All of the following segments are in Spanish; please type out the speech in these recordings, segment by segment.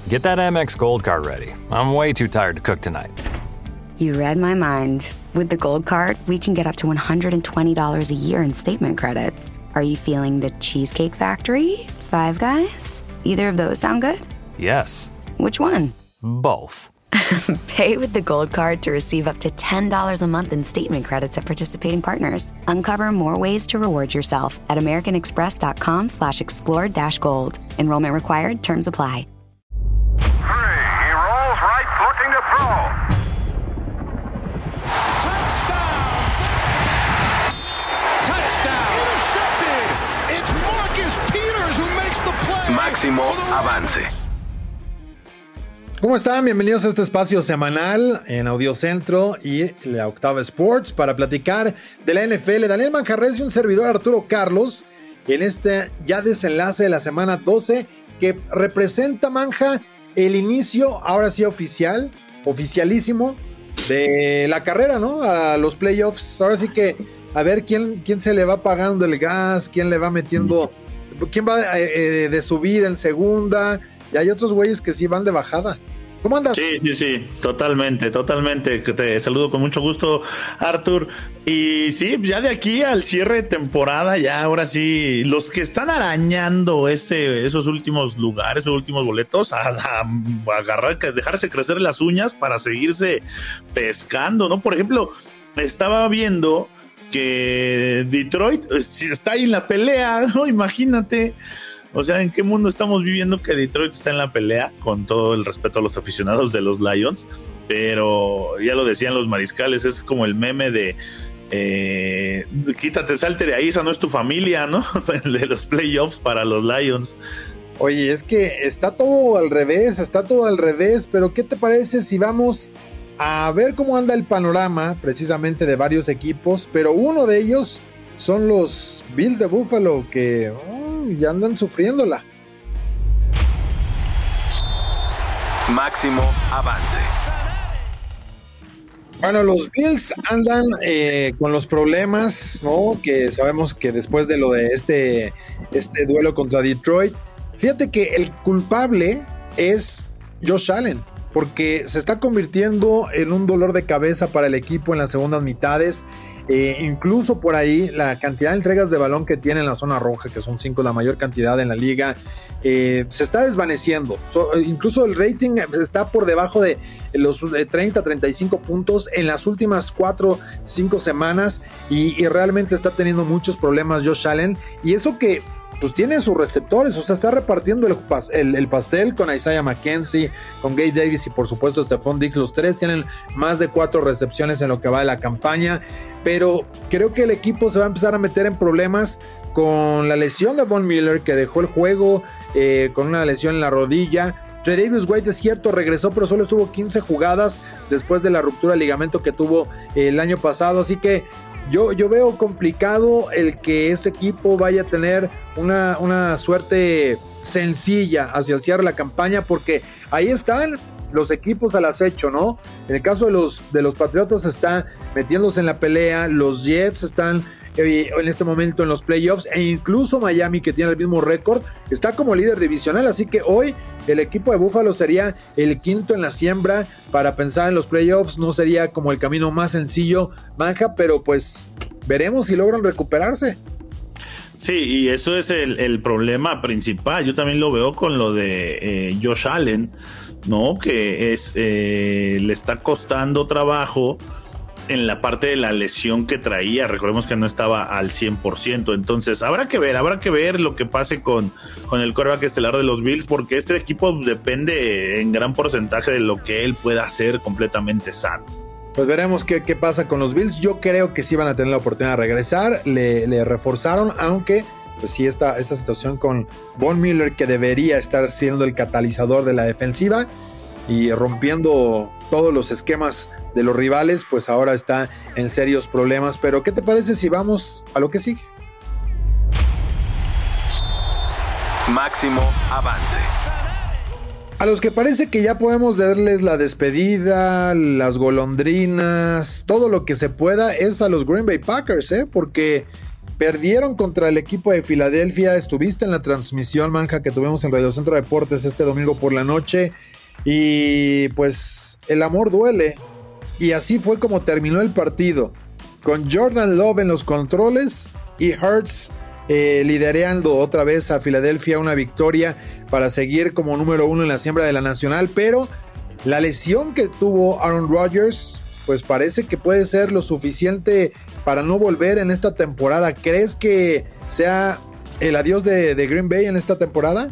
Get that Amex Gold Card ready. I'm way too tired to cook tonight. You read my mind. With the Gold Card, we can get up to $120 a year in statement credits. Are you feeling the Cheesecake Factory? Five Guys? Either of those sound good? Yes. Which one? Both. Pay with the Gold Card to receive up to $10 a month in statement credits at participating partners. Uncover more ways to reward yourself at americanexpress.com/explore-gold. Enrollment required. Terms apply. He rolls right, looking to throw. Touchdown! Intercepted! It's Marcus Peters who makes the play. Máximo avance. ¿Cómo están? Bienvenidos a este espacio semanal en Audiocentro y la Octava Sports para platicar de la NFL. Daniel Manjarres y un servidor, Arturo Carlos, en este ya desenlace de la semana 12 que representa, Manja, el inicio, ahora sí oficialísimo, de la carrera, ¿no? A los playoffs. Ahora sí que a ver quién se le va pagando el gas, quién le va metiendo, quién va de subida en segunda, y hay otros güeyes que sí van de bajada. ¿Cómo andas? Sí, totalmente. Te saludo con mucho gusto, Artur. Y sí, ya de aquí al cierre de temporada, ya ahora sí, los que están arañando esos últimos lugares, esos últimos boletos, a agarrar, dejarse crecer las uñas para seguirse pescando, ¿no? Por ejemplo, estaba viendo que Detroit está ahí en la pelea, ¿no? Imagínate. O sea, ¿en qué mundo estamos viviendo que Detroit está en la pelea? Con todo el respeto a los aficionados de los Lions, pero ya lo decían los mariscales, es como el meme de quítate, salte de ahí, esa no es tu familia, ¿no? De los playoffs para los Lions. Oye, es que está todo al revés, pero ¿qué te parece si vamos a ver cómo anda el panorama precisamente de varios equipos? Pero uno de ellos son los Bills de Buffalo, que ya andan sufriéndola. Máximo avance. Bueno, los Bills andan con los problemas, ¿no? Que sabemos que después de lo de este duelo contra Detroit, fíjate que el culpable es Josh Allen, porque se está convirtiendo en un dolor de cabeza para el equipo en las segundas mitades. Incluso por ahí la cantidad de entregas de balón que tiene en la zona roja, que son 5, la mayor cantidad en la liga, se está desvaneciendo. Incluso el rating está por debajo de los 30-35 puntos en las últimas 4-5 semanas y realmente está teniendo muchos problemas Josh Allen, y eso que pues tiene sus receptores, o sea, está repartiendo el pastel con Isaiah McKenzie, con Gabe Davis y por supuesto Stephon Diggs. Los tres tienen más de 4 recepciones en lo que va de la campaña, pero creo que el equipo se va a empezar a meter en problemas con la lesión de Von Miller, que dejó el juego con una lesión en la rodilla. Tre'Davious White, es cierto, regresó, pero solo estuvo 15 jugadas después de la ruptura de ligamento que tuvo el año pasado, así que yo veo complicado el que este equipo vaya a tener una suerte sencilla hacia el cierre de la campaña, porque ahí están los equipos al acecho, ¿no? En el caso de los Patriotas está metiéndose en la pelea, los Jets están en este momento en los playoffs, e incluso Miami, que tiene el mismo récord, está como líder divisional, así que hoy el equipo de Buffalo sería el quinto en la siembra para pensar en los playoffs. No sería como el camino más sencillo, Manja, pero pues veremos si logran recuperarse. Sí, y eso es el problema principal. Yo también lo veo con lo de Josh Allen, ¿no? Que le está costando trabajo en la parte de la lesión que traía. Recordemos que no estaba al 100%, entonces habrá que ver lo que pase con el quarterback estelar de los Bills, porque este equipo depende en gran porcentaje de lo que él pueda hacer completamente sano. Pues veremos qué pasa con los Bills. Yo creo que sí van a tener la oportunidad de regresar. Le reforzaron, aunque pues sí, esta situación con Von Miller, que debería estar siendo el catalizador de la defensiva y rompiendo todos los esquemas de los rivales, pues ahora está en serios problemas. Pero ¿qué te parece si vamos a lo que sigue? Máximo avance. A los que parece que ya podemos darles la despedida, las golondrinas, todo lo que se pueda, es a los Green Bay Packers, porque Perdieron contra el equipo de Filadelfia. Estuviste en la transmisión, Manja, que tuvimos en Radio Centro Deportes este domingo por la noche. Y pues el amor duele. Y así fue como terminó el partido, con Jordan Love en los controles y Hurts liderando otra vez a Filadelfia, una victoria para seguir como número 1 en la siembra de la Nacional. Pero la lesión que tuvo Aaron Rodgers, pues parece que puede ser lo suficiente para no volver en esta temporada. ¿Crees que sea el adiós de Green Bay en esta temporada?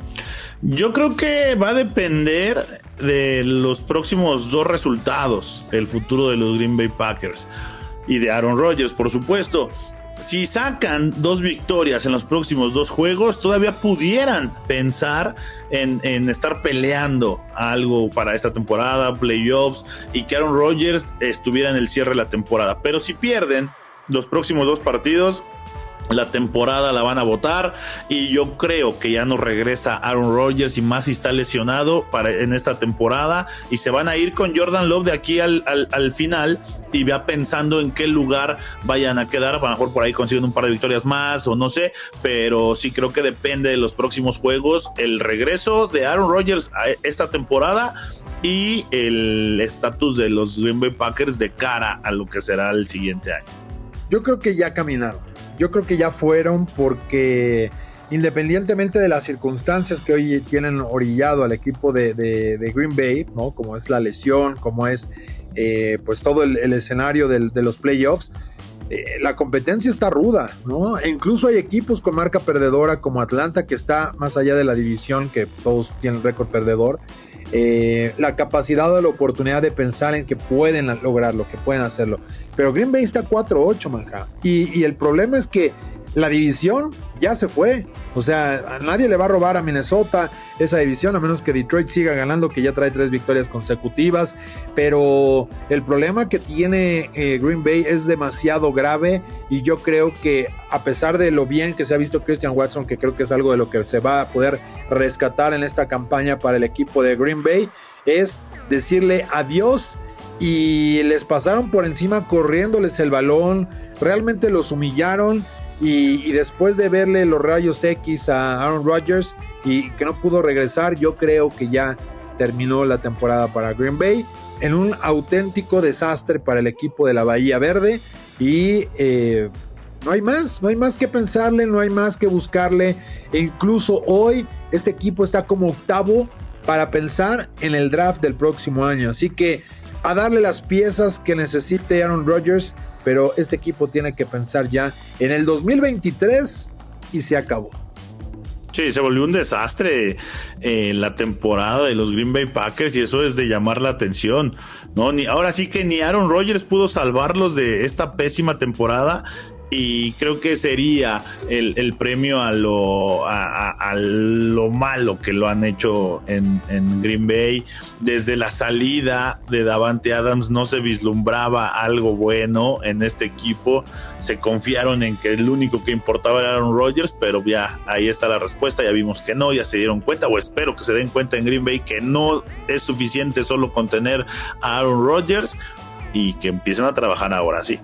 Yo creo que va a depender de los próximos 2 resultados, el futuro de los Green Bay Packers y de Aaron Rodgers, por supuesto. Si sacan 2 victorias en los próximos 2 juegos, todavía pudieran pensar en estar peleando algo para esta temporada, playoffs, y que Aaron Rodgers estuviera en el cierre de la temporada. Pero si pierden los próximos 2 partidos, la temporada la van a botar, y yo creo que ya no regresa Aaron Rodgers, y más si está lesionado en esta temporada, y se van a ir con Jordan Love de aquí al final, y va pensando en qué lugar vayan a quedar. A lo mejor por ahí consiguen un par de victorias más o no sé, pero sí creo que depende de los próximos juegos, el regreso de Aaron Rodgers a esta temporada y el estatus de los Green Bay Packers de cara a lo que será el siguiente año. Yo creo que ya caminaron. Yo creo que ya fueron, porque independientemente de las circunstancias que hoy tienen orillado al equipo de Green Bay, ¿no? Como es la lesión, como es pues todo el escenario de los playoffs, la competencia está ruda, ¿no? E incluso hay equipos con marca perdedora como Atlanta, que está más allá de la división, que todos tienen récord perdedor. La capacidad o la oportunidad de pensar en que pueden lograrlo, que pueden hacerlo. Pero Green Bay está 4-8, Manja. Y el problema es que la división ya se fue. O sea, a nadie le va a robar a Minnesota esa división, a menos que Detroit siga ganando, que ya trae 3 victorias consecutivas. Pero el problema que tiene Green Bay es demasiado grave, y yo creo que a pesar de lo bien que se ha visto Christian Watson, que creo que es algo de lo que se va a poder rescatar en esta campaña para el equipo de Green Bay, es decirle adiós. Y les pasaron por encima corriéndoles el balón, realmente los humillaron. Y después de verle los rayos X a Aaron Rodgers y que no pudo regresar, yo creo que ya terminó la temporada para Green Bay en un auténtico desastre para el equipo de la Bahía Verde. Y no hay más que pensarle, no hay más que buscarle. E incluso hoy este equipo está como 8º para pensar en el draft del próximo año. Así que a darle las piezas que necesite Aaron Rodgers, pero este equipo tiene que pensar ya en el 2023 y se acabó. Sí, se volvió un desastre la temporada de los Green Bay Packers, y eso es de llamar la atención, ¿no? Ahora sí que ni Aaron Rodgers pudo salvarlos de esta pésima temporada, y creo que sería el premio a lo malo que lo han hecho en Green Bay. Desde la salida de Davante Adams no se vislumbraba algo bueno en este equipo. Se confiaron en que el único que importaba era Aaron Rodgers, pero ya ahí está la respuesta. Ya vimos que no, ya se dieron cuenta, o espero que se den cuenta en Green Bay, que no es suficiente solo con tener a Aaron Rodgers, y que empiecen a trabajar ahora sí.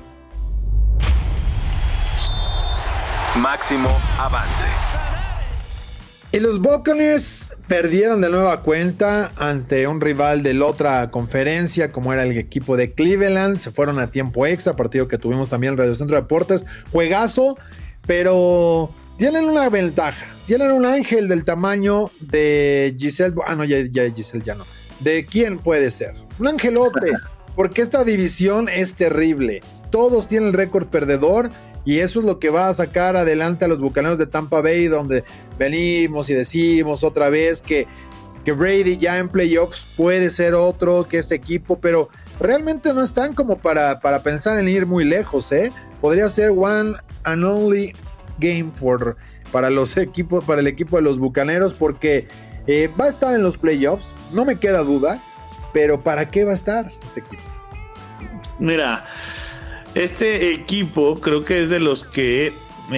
Máximo avance. Y los Buccaneers perdieron de nueva cuenta ante un rival de la otra conferencia, como era el equipo de Cleveland. Se fueron a tiempo extra, partido que tuvimos también en Radio Centro Deportes. Juegazo, pero tienen una ventaja. Tienen un ángel del tamaño de Giselle. Ya Giselle ya no. ¿De quién puede ser? Un angelote, porque esta división es terrible. Todos tienen récord perdedor, y eso es lo que va a sacar adelante a los Bucaneros de Tampa Bay, donde venimos y decimos otra vez que Brady ya en playoffs puede ser otro que este equipo, pero realmente no están como para pensar en ir muy lejos, ¿eh? Podría ser one and only game para el equipo de los Bucaneros, porque va a estar en los playoffs, no me queda duda, pero ¿para qué va a estar este equipo? Mira, este equipo creo que es de los que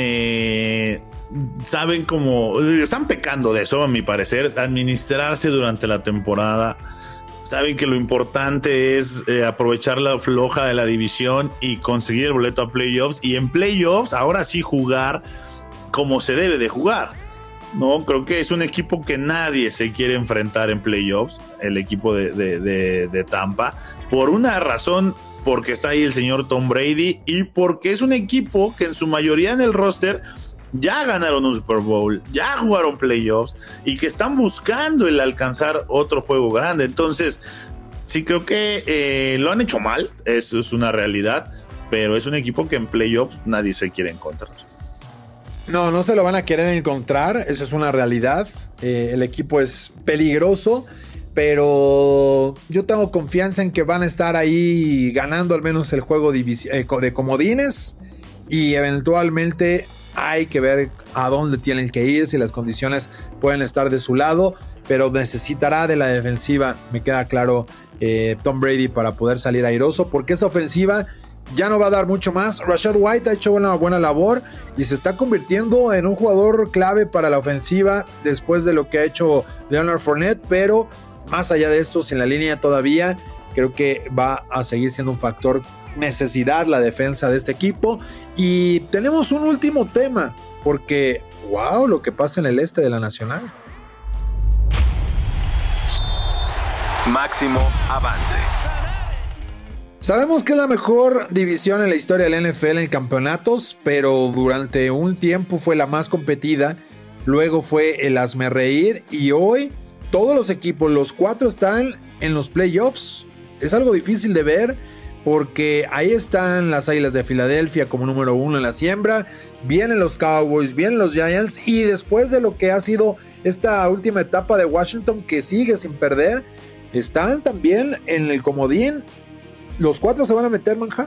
saben cómo, están pecando de eso, a mi parecer, administrarse durante la temporada. saben que lo importante es aprovechar la floja de la división y conseguir el boleto a playoffs, y en playoffs ahora sí jugar como se debe de jugar, ¿no? Creo que es un equipo que nadie se quiere enfrentar en playoffs, el equipo de Tampa, por una razón, porque está ahí el señor Tom Brady y porque es un equipo que en su mayoría en el roster ya ganaron un Super Bowl, ya jugaron playoffs y que están buscando el alcanzar otro juego grande. Entonces, sí creo que lo han hecho mal, eso es una realidad, pero es un equipo que en playoffs nadie se quiere encontrar. No se lo van a querer encontrar, esa es una realidad. El equipo es peligroso, pero yo tengo confianza en que van a estar ahí ganando al menos el juego de comodines, y eventualmente hay que ver a dónde tienen que ir, si las condiciones pueden estar de su lado, pero necesitará de la defensiva, me queda claro, Tom Brady, para poder salir airoso, porque esa ofensiva ya no va a dar mucho más. Rachaad White ha hecho una buena labor y se está convirtiendo en un jugador clave para la ofensiva después de lo que ha hecho Leonard Fournette, pero más allá de esto, sin la línea todavía, creo que va a seguir siendo un factor necesidad la defensa de este equipo. Y tenemos un último tema, porque wow, lo que pasa en el este de la Nacional. Máximo avance. Sabemos que es la mejor división en la historia de la NFL en campeonatos, pero durante un tiempo fue la más competida, luego fue el hazmerreír, y hoy todos los equipos, los 4 están en los playoffs. Es algo difícil de ver, porque ahí están las Águilas de Filadelfia como número 1 en la siembra, vienen los Cowboys, vienen los Giants, y después de lo que ha sido esta última etapa de Washington, que sigue sin perder, están también en el comodín. ¿Los 4 se van a meter, Manja?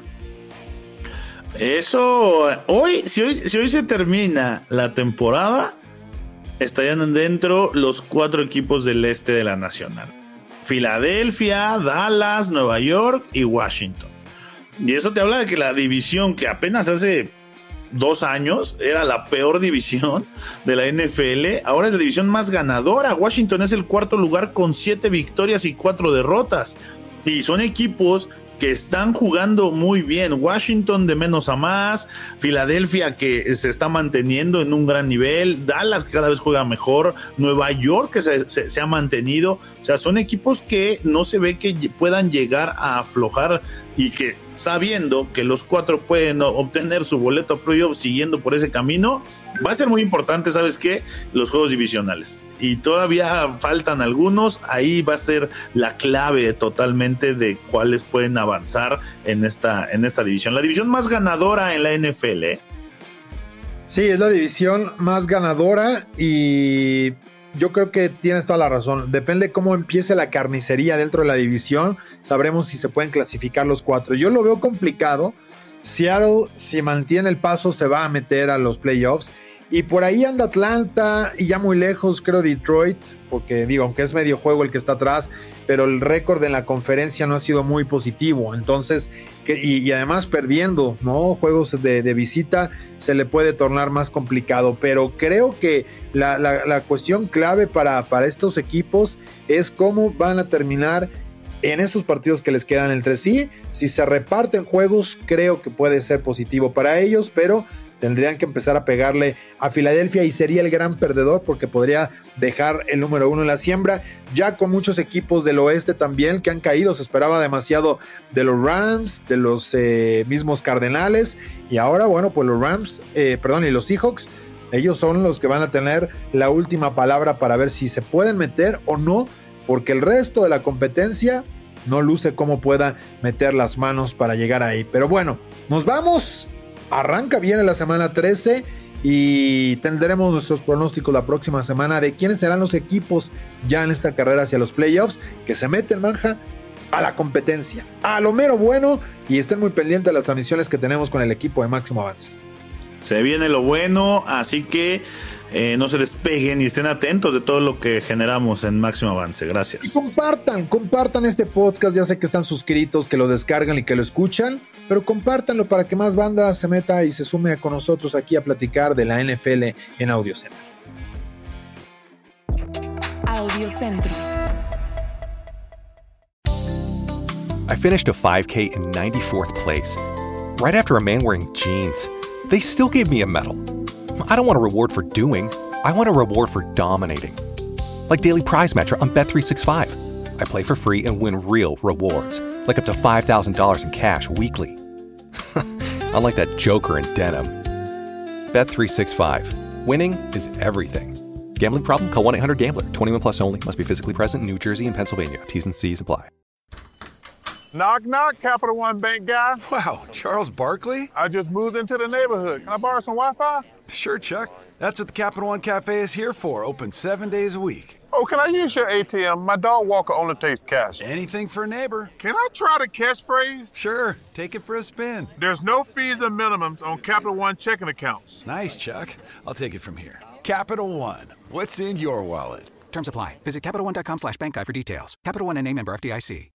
Eso, si hoy se termina la temporada, estarían dentro los 4 equipos del este de la Nacional: Filadelfia, Dallas, Nueva York y Washington. Y eso te habla de que la división, que apenas hace 2 años era la peor división de la NFL, ahora es la división más ganadora. Washington es el 4º lugar con 7 victorias y 4 derrotas. Y son equipos que están jugando muy bien. Washington de menos a más, Filadelfia que se está manteniendo en un gran nivel, Dallas que cada vez juega mejor, Nueva York que se ha mantenido. O sea, son equipos que no se ve que puedan llegar a aflojar, y que, sabiendo que los 4 pueden obtener su boleto a playoffs siguiendo por ese camino, va a ser muy importante, ¿sabes qué? Los juegos divisionales. Y todavía faltan algunos, ahí va a ser la clave totalmente de cuáles pueden avanzar en esta división. La división más ganadora en la NFL, ¿eh? Sí, es la división más ganadora, y yo creo que tienes toda la razón. Depende cómo empiece la carnicería dentro de la división, sabremos si se pueden clasificar los 4. Yo lo veo complicado. Seattle, si mantiene el paso, se va a meter a los playoffs. Y por ahí anda Atlanta, y ya muy lejos creo Detroit, porque digo, aunque es medio juego el que está atrás, pero el récord en la conferencia no ha sido muy positivo. Entonces, y además perdiendo, ¿no?, juegos de visita, se le puede tornar más complicado. Pero creo que la cuestión clave para estos equipos es cómo van a terminar en estos partidos que les quedan entre sí. Si se reparten juegos, creo que puede ser positivo para ellos, pero tendrían que empezar a pegarle a Filadelfia, y sería el gran perdedor, porque podría dejar el número 1 en la siembra, ya con muchos equipos del oeste también que han caído. Se esperaba demasiado de los Rams, de los mismos Cardenales, y ahora, bueno, pues los Rams, y los Seahawks, ellos son los que van a tener la última palabra para ver si se pueden meter o no, porque el resto de la competencia no luce cómo pueda meter las manos para llegar ahí. Pero bueno, nos vamos. Arranca bien en la semana 13 y tendremos nuestros pronósticos la próxima semana de quiénes serán los equipos ya en esta carrera hacia los playoffs, que se meten, Manja, a la competencia, a lo mero bueno, y estén muy pendientes de las transmisiones que tenemos con el equipo de Máximo Avance. Se viene lo bueno, así que no se despeguen y estén atentos de todo lo que generamos en Máximo Avance. Gracias. Y compartan este podcast. Ya sé que están suscritos, que lo descargan y que lo escuchan, pero compártanlo para que más banda se meta y se sume con nosotros aquí a platicar de la NFL en Audiocentro. Audiocentro. I finished a 5K in 94th place, right after a man wearing jeans. They still gave me a medal. I don't want a reward for doing. I want a reward for dominating. Like Daily Prize Matcher on Bet365. I play for free and win real rewards, like up to $5,000 in cash weekly. Unlike that joker in denim. Bet365. Winning is everything. Gambling problem? Call 1-800-GAMBLER. 21 plus only. Must be physically present in New Jersey and Pennsylvania. T's and C's apply. Knock, knock, Capital One Bank guy. Wow, Charles Barkley? I just moved into the neighborhood. Can I borrow some Wi-Fi? Sure, Chuck. That's what the Capital One Cafe is here for. Open 7 days a week. Oh, can I use your ATM? My dog walker only takes cash. Anything for a neighbor. Can I try the catchphrase? Sure, take it for a spin. There's no fees and minimums on Capital One checking accounts. Nice, Chuck. I'll take it from here. Capital One. What's in your wallet? Terms apply. Visit CapitalOne.com/bankguide for details. Capital One NA, member FDIC.